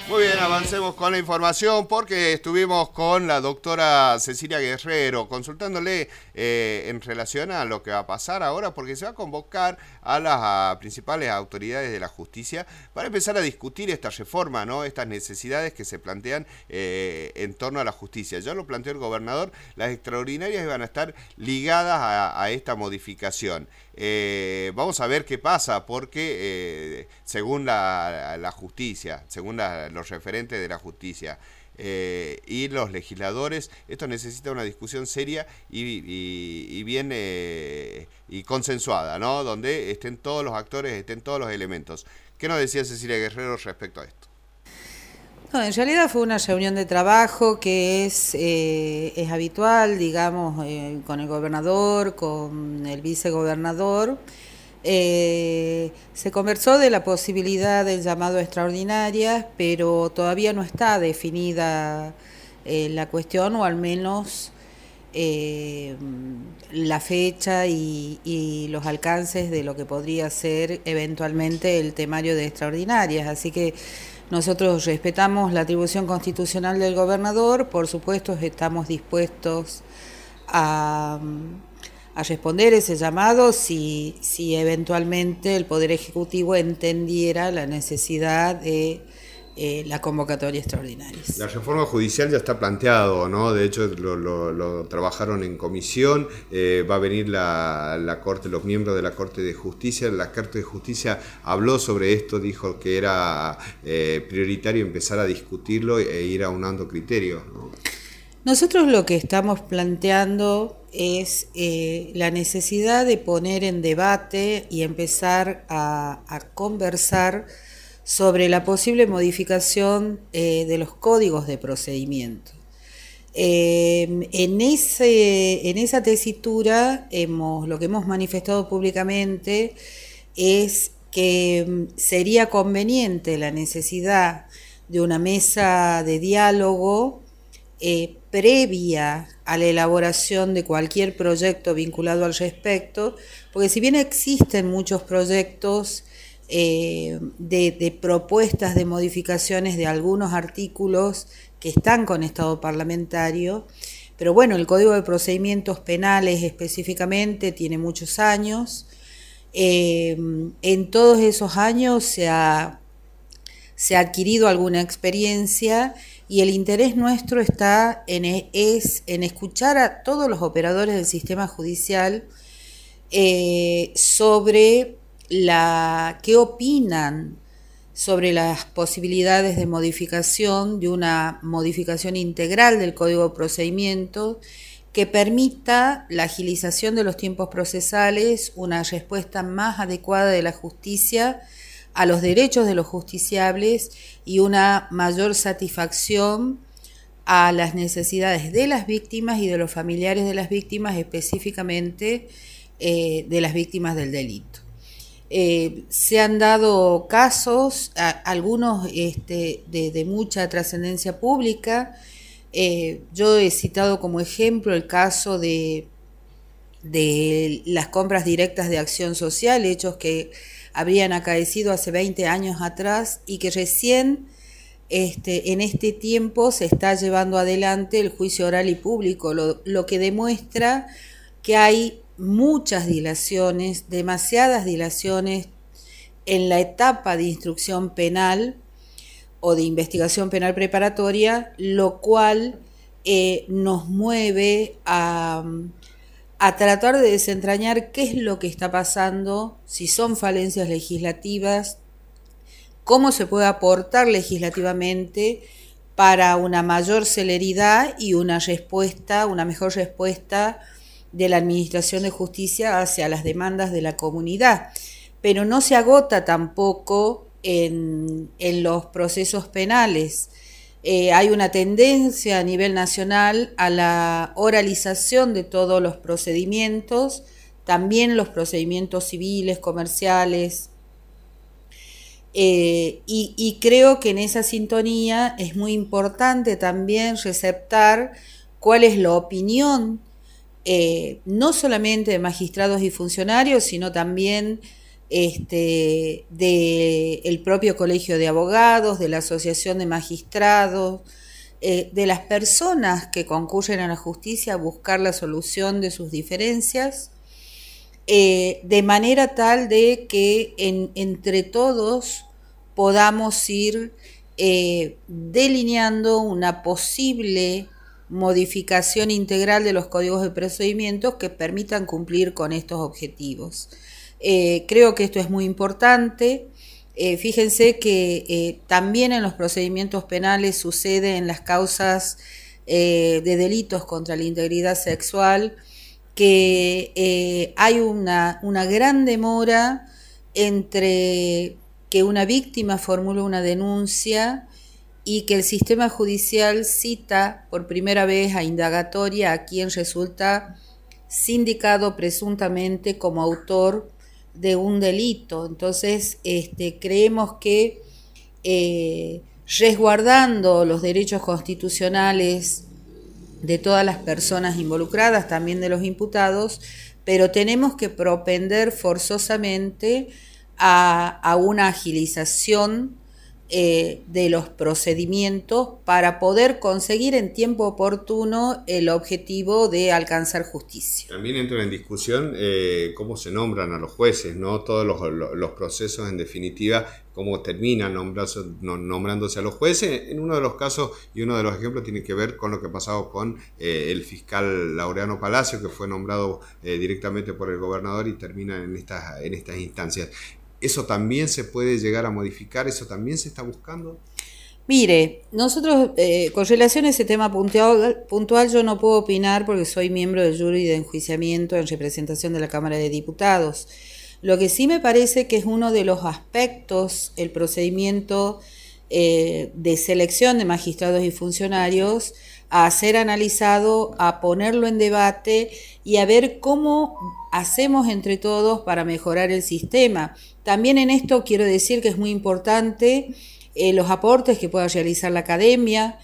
Muy bien, avancemos con la información porque estuvimos con la doctora Cecilia Guerrero consultándole en relación a lo que va a pasar ahora, porque se va a convocar a las principales autoridades de la justicia para empezar a discutir esta reforma, ¿no? Estas necesidades que se plantean en torno a la justicia. Ya lo planteó el gobernador, las extraordinarias iban a estar ligadas a esta modificación. Vamos a ver qué pasa, porque según la justicia, según los referentes de la justicia y los legisladores, esto necesita una discusión seria y bien y consensuada, ¿no? Donde estén todos los actores, estén todos los elementos. ¿Qué nos decía Cecilia Guerrero respecto a esto? No, en realidad fue una reunión de trabajo que es habitual, digamos, con el gobernador, con el vicegobernador. Se conversó de la posibilidad del llamado a extraordinarias, pero todavía no está definida la cuestión, o al menos la fecha y los alcances de lo que podría ser eventualmente el temario de extraordinarias. Así que nosotros respetamos la atribución constitucional del gobernador, por supuesto estamos dispuestos a responder ese llamado si eventualmente el Poder Ejecutivo entendiera la necesidad de la convocatoria extraordinaria. La reforma judicial ya está planteado, ¿no? De hecho lo trabajaron en comisión, va a venir la Corte, los miembros de la Corte de Justicia. La Corte de Justicia habló sobre esto, dijo que era prioritario empezar a discutirlo e ir aunando criterios, ¿no? Nosotros lo que estamos planteando es la necesidad de poner en debate y empezar a conversar sobre la posible modificación de los códigos de procedimiento. En esa tesitura lo que hemos manifestado públicamente es que sería conveniente la necesidad de una mesa de diálogo previa a la elaboración de cualquier proyecto vinculado al respecto, porque si bien existen muchos proyectos de propuestas de modificaciones de algunos artículos que están con estado parlamentario, pero bueno, el Código de Procedimientos Penales específicamente tiene muchos años. En todos esos años se ha adquirido alguna experiencia, y el interés nuestro está en escuchar a todos los operadores del sistema judicial sobre qué opinan sobre las posibilidades de modificación, de una modificación integral del Código de Procedimientos que permita la agilización de los tiempos procesales, una respuesta más adecuada de la justicia a los derechos de los justiciables y una mayor satisfacción a las necesidades de las víctimas y de los familiares de las víctimas, específicamente de las víctimas del delito. Se han dado casos, algunos de mucha trascendencia pública. Yo he citado como ejemplo el caso de las compras directas de acción social, hechos que habrían acaecido hace 20 años atrás y que recién en este tiempo se está llevando adelante el juicio oral y público, lo que demuestra que hay muchas dilaciones, demasiadas dilaciones en la etapa de instrucción penal o de investigación penal preparatoria, lo cual nos mueve a tratar de desentrañar qué es lo que está pasando, si son falencias legislativas, cómo se puede aportar legislativamente para una mayor celeridad y una mejor respuesta de la Administración de Justicia hacia las demandas de la comunidad. Pero no se agota tampoco en los procesos penales. Hay una tendencia a nivel nacional a la oralización de todos los procedimientos, también los procedimientos civiles, comerciales, y creo que en esa sintonía es muy importante también receptar cuál es la opinión no solamente de magistrados y funcionarios, sino también del propio Colegio de Abogados, de la Asociación de Magistrados, de las personas que concurren a la justicia a buscar la solución de sus diferencias, de manera tal de que entre todos podamos ir delineando una posible modificación integral de los códigos de procedimientos que permitan cumplir con estos objetivos. Creo que esto es muy importante. Fíjense que también en los procedimientos penales sucede en las causas de delitos contra la integridad sexual que hay una gran demora entre que una víctima formula una denuncia y que el sistema judicial cita por primera vez a indagatoria a quien resulta sindicado presuntamente como autor de un delito. Entonces, creemos que resguardando los derechos constitucionales de todas las personas involucradas, también de los imputados, pero tenemos que propender forzosamente a una agilización de los procedimientos para poder conseguir en tiempo oportuno el objetivo de alcanzar justicia. También entra en discusión cómo se nombran a los jueces, ¿no? Todos los procesos, en definitiva, cómo terminan nombrándose a los jueces. En uno de los casos y uno de los ejemplos tiene que ver con lo que ha pasado con el fiscal Laureano Palacio, que fue nombrado directamente por el gobernador y termina en estas instancias. ¿Eso también se puede llegar a modificar? ¿Eso también se está buscando? Mire, nosotros con relación a ese tema puntual yo no puedo opinar porque soy miembro del jury de enjuiciamiento en representación de la Cámara de Diputados. Lo que sí me parece que es uno de los aspectos, el procedimiento de selección de magistrados y funcionarios, a ser analizado, a ponerlo en debate y a ver cómo hacemos entre todos para mejorar el sistema. También en esto quiero decir que es muy importante los aportes que pueda realizar la academia.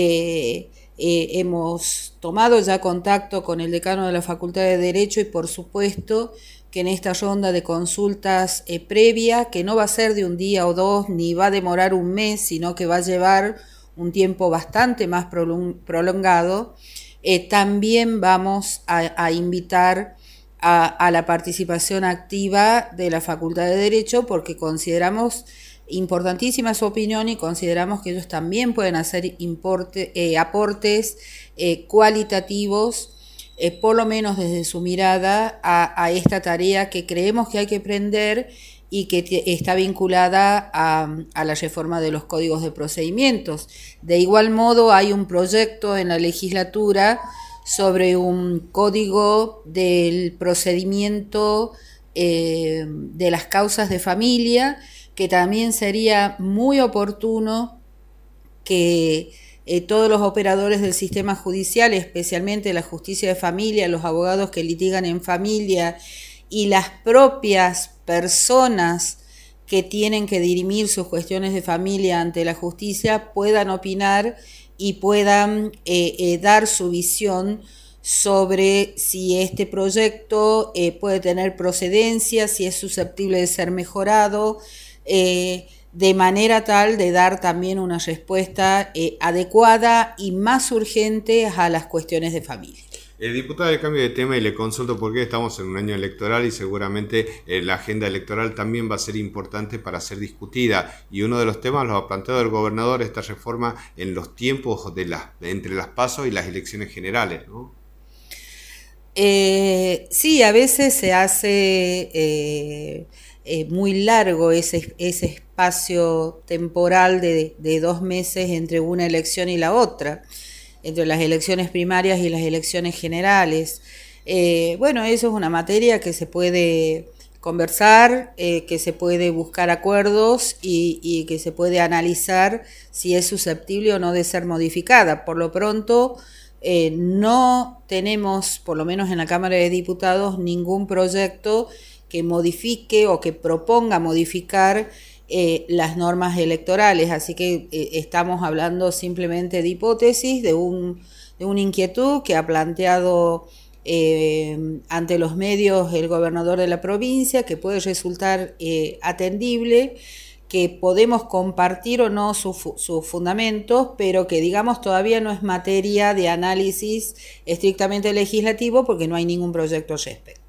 Hemos tomado ya contacto con el decano de la Facultad de Derecho y por supuesto que en esta ronda de consultas previa, que no va a ser de un día o dos, ni va a demorar un mes, sino que va a llevar un tiempo bastante más prolongado, también vamos a invitar a la participación activa de la Facultad de Derecho porque consideramos importantísima su opinión y consideramos que ellos también pueden hacer aportes cualitativos, por lo menos desde su mirada a esta tarea que creemos que hay que emprender y que está vinculada a la reforma de los códigos de procedimientos. De igual modo, hay un proyecto en la legislatura sobre un código del procedimiento de las causas de familia, que también sería muy oportuno que todos los operadores del sistema judicial, especialmente la justicia de familia, los abogados que litigan en familia y las propias personas que tienen que dirimir sus cuestiones de familia ante la justicia puedan opinar y puedan dar su visión sobre si este proyecto puede tener procedencia, si es susceptible de ser mejorado, de manera tal de dar también una respuesta adecuada y más urgente a las cuestiones de familia. Diputado, de cambio de tema y le consulto porque estamos en un año electoral y seguramente la agenda electoral también va a ser importante para ser discutida y uno de los temas lo ha planteado el gobernador, esta reforma en los tiempos entre las PASO y las elecciones generales, ¿no? Sí, a veces se hace muy largo ese espacio temporal de 2 meses entre una elección y la otra, entre las elecciones primarias y las elecciones generales. Bueno, eso es una materia que se puede conversar, que se puede buscar acuerdos y que se puede analizar si es susceptible o no de ser modificada. Por lo pronto, no tenemos, por lo menos en la Cámara de Diputados, ningún proyecto que modifique o que proponga modificar las normas electorales, así que estamos hablando simplemente de hipótesis, de una inquietud que ha planteado ante los medios el gobernador de la provincia, que puede resultar atendible, que podemos compartir o no sus fundamentos, pero que digamos todavía no es materia de análisis estrictamente legislativo porque no hay ningún proyecto al respecto.